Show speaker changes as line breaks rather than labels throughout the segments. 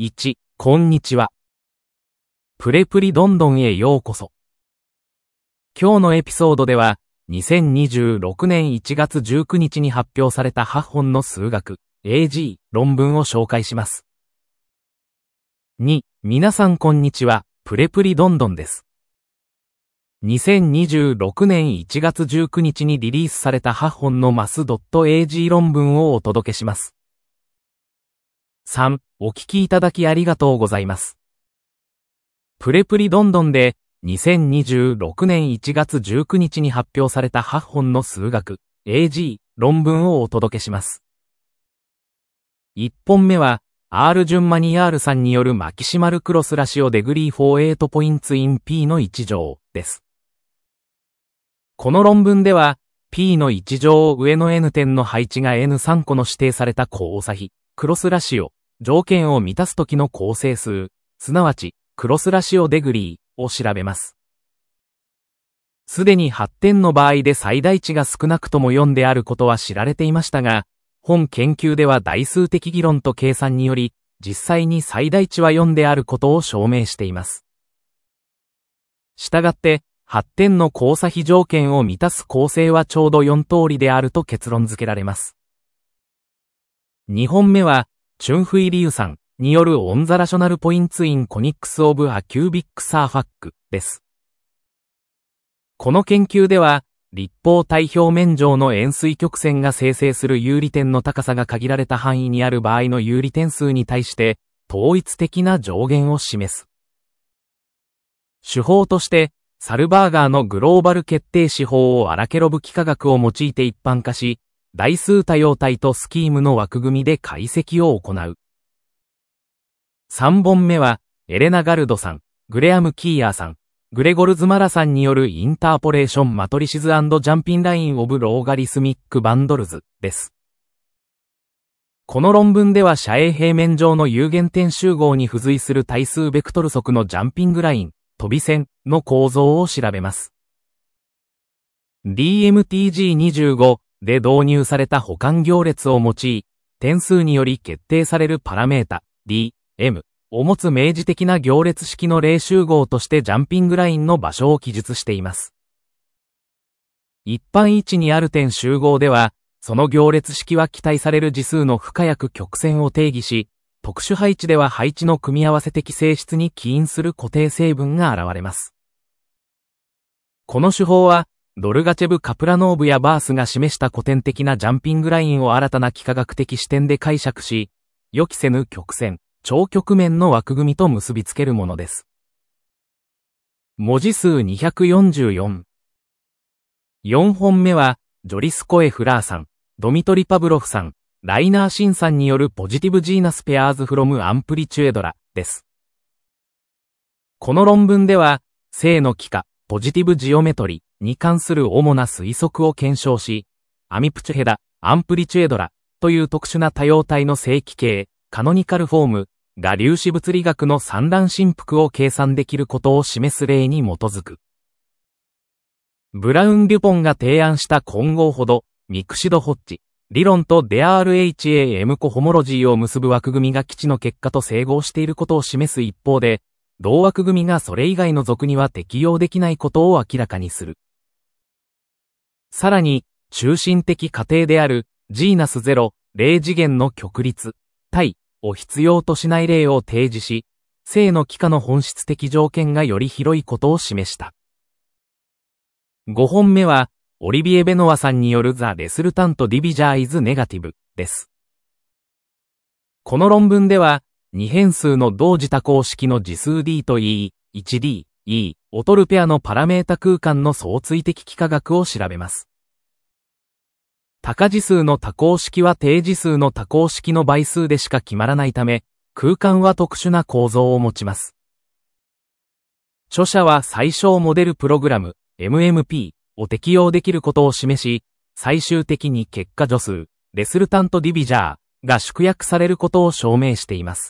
1、こんにちは。プレプリどんどんへようこそ。今日のエピソードでは、2026年1月19日に発表された8本の数学、AG 論文を紹介します。2、皆さんこんにちは、プレプリどんどんです。2026年1月19日にリリースされた8本のマス .AG 論文をお届けします。3、お聞きいただきありがとうございます。プレプリどんどんで、2026年1月19日に発表された8本の数学、AG 論文をお届けします。1本目は、R 順マニヤールさんによるマキシマルクロスラシオデグリー48 points in P の1乗です。この論文では、P の1乗を上の N 点の配置が N3 個の指定された交差比、クロスラシオ、条件を満たすときの構成数、すなわち、クロスラシオデグリーを調べます。すでに8点の場合で最大値が少なくとも4であることは知られていましたが、本研究では代数的議論と計算により、実際に最大値は4であることを証明しています。したがって、8点の交差比条件を満たす構成はちょうど4通りであると結論付けられます。2本目は、チュンフイリュウさんによるオンザラショナルポインツインコニックスオブアキュービックサーファックです。この研究では、立方体表面上の円錐曲線が生成する有利点の高さが限られた範囲にある場合の有利点数に対して、統一的な上限を示す。手法として、サルバーガーのグローバル決定手法をアラケロブ幾何学を用いて一般化し、代数多様体とスキームの枠組みで解析を行う。3本目は、エレナ・ガルドさん、グレアム・キーヤーさん、グレゴルズ・マラさんによるインターポレーション・マトリシズ&ジャンピンライン・オブ・ローガリスミック・バンドルズです。この論文では斜影平面上の有限点集合に付随する対数ベクトル則のジャンピングライン、飛び線の構造を調べます。DMTG25 で導入された補完行列を用い、点数により決定されるパラメータ、D、M を持つ明示的な行列式の例集合としてジャンピングラインの場所を記述しています。一般位置にある点集合では、その行列式は期待される次数の不可逆曲線を定義し、特殊配置では配置の組み合わせ的性質に起因する固定成分が現れます。この手法は、ドルガチェブ・カプラノーブやバースが示した古典的なジャンピングラインを新たな幾何学的視点で解釈し、予期せぬ曲線、超曲面の枠組みと結びつけるものです。文字数244。4本目は、ジョリスコエ・フラーさん、ドミトリ・パブロフさん、ライナー・シンさんによるポジティブジーナスペアーズフロムアンプリチュエドラです。この論文では、正の幾何、ポジティブジオメトリに関する主な推測を検証し、アミプチュヘダ、アンプリチュエドラという特殊な多様体の正規形、カノニカルフォームが粒子物理学の散乱振幅を計算できることを示す例に基づく。ブラウン・デュポンが提案した混合ほど、ミクシド・ホッジ理論とデア RHAM コホモロジーを結ぶ枠組みが基地の結果と整合していることを示す一方で、同枠組みがそれ以外の属には適用できないことを明らかにする。さらに、中心的仮定である、ジーナス0、0次元の極律、体を必要としない例を提示し、正の幾何の本質的条件がより広いことを示した。5本目は、オリビエ・ベノワさんによるザ・レスルタント・ディビジャー・イズ・ネガティブです。この論文では、二変数の同時多項式の次数 D と E、1D、E を取るペアのパラメータ空間の相対的幾何学を調べます。多価次数の多項式は定次数の多項式の倍数でしか決まらないため、空間は特殊な構造を持ちます。著者は最小モデルプログラム、MMP を適用できることを示し、最終的に結果助数、レスルタントディビジャーが縮約されることを証明しています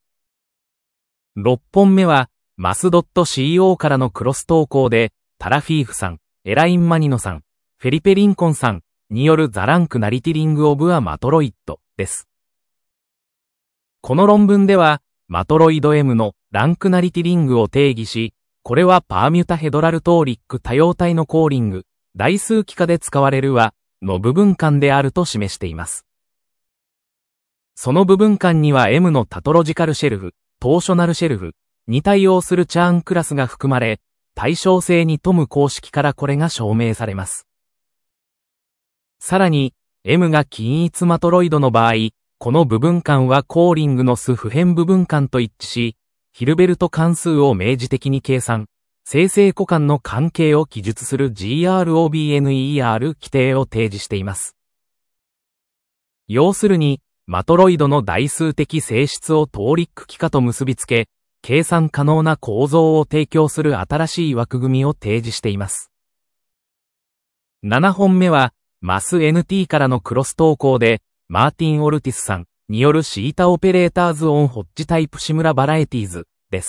。6本目は、マス .co からのクロス投稿で、タラフィーフさん、エライン・マニノさん、フェリペ・リンコンさんによるザランク・ナリティリング・オブ・ア・マトロイッドです。この論文では、 マトロイド M のランクナリティリングを定義し、これはパーミュタヘドラルトーリック多様体のコーリング、代数幾何で使われる和の部分間であると示しています。その部分間には M のタトロジカルシェルフ、トーショナルシェルフに対応するチャーンクラスが含まれ、対称性に富む公式からこれが証明されます。さらに、M が均一マトロイドの場合、この部分間はコーリングの数不変部分間と一致し、ヒルベルト関数を明示的に計算、生成互換の関係を記述する GROBNER 規定を提示しています。要するに、マトロイドの代数的性質をトーリック幾何と結びつけ、計算可能な構造を提供する新しい枠組みを提示しています。7本目は、マス NT からのクロス投稿で、マーティン・オルティスさんによるシータオペレーターズオンホッジタイプシムラバラエティーズです。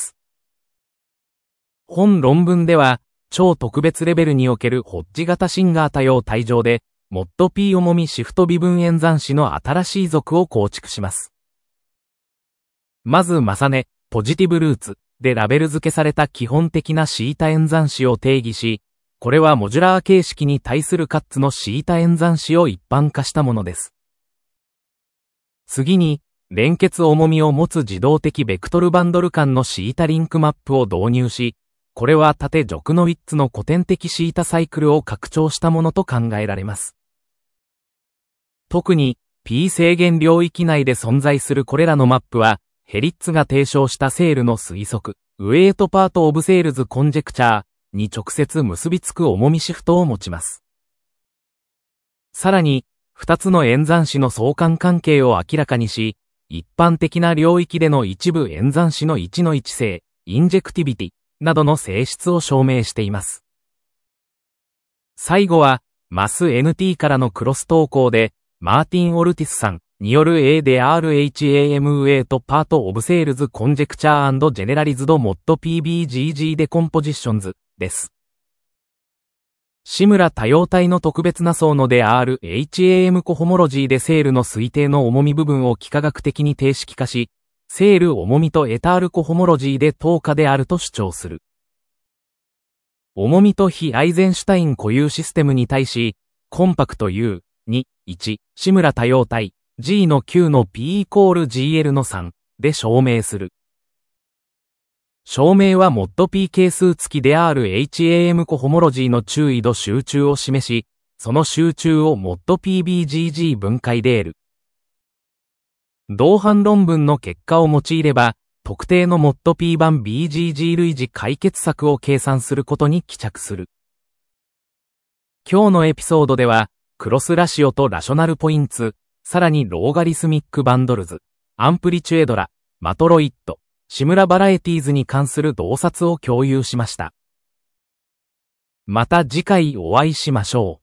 本論文では、超特別レベルにおけるホッジ型シンガー多様体上で、モッド P 重みシフト微分演算子の新しい属を構築します。まずマサネ、ポジティブルーツでラベル付けされた基本的なシータ演算子を定義し、これはモジュラー形式に対するカッツのシータ演算子を一般化したものです。次に、連結重みを持つ自動的ベクトルバンドル間のシータリンクマップを導入し、これは縦軸のウィッツの古典的シータサイクルを拡張したものと考えられます。特に、P 制限領域内で存在するこれらのマップは、ヘリッツが提唱したセールの推測、ウェイトパートオブセールズコンジェクチャーに直接結びつく重みシフトを持ちます。さらに、二つの演算子の相関関係を明らかにし、一般的な領域での一部演算子の1の1性、インジェクティビティなどの性質を証明しています。最後は、マス NT からのクロス投稿で、マーティン・オルティスさんによる A で RHAM とパートオブセールズコンジェクチャー&ジェネラリズドモッド PBGG デコンポジションズです。シムラ多様体の特別な層ので RHAM コホモロジーでセールの推定の重み部分を幾何学的に定式化し、セール重みとエタールコホモロジーで等価であると主張する。重みと非アイゼンシュタイン固有システムに対し、コンパクト U、2、1、シムラ多様体、G の9の P イコール GL の3で証明する。証明はモッド P 係数付きで RHAM コホモロジーの中緯度集中を示し、その集中をモッド PBGG 分解で得る。同伴論文の結果を用いれば、特定のモッド P 版 BGG 類似解決策を計算することに帰着する。今日のエピソードでは、クロスラシオとラショナルポインツ、さらにローガリスミックバンドルズ、アンプリチュエドラ、マトロイッド、シムラバラエティーズに関する洞察を共有しました。また次回お会いしましょう。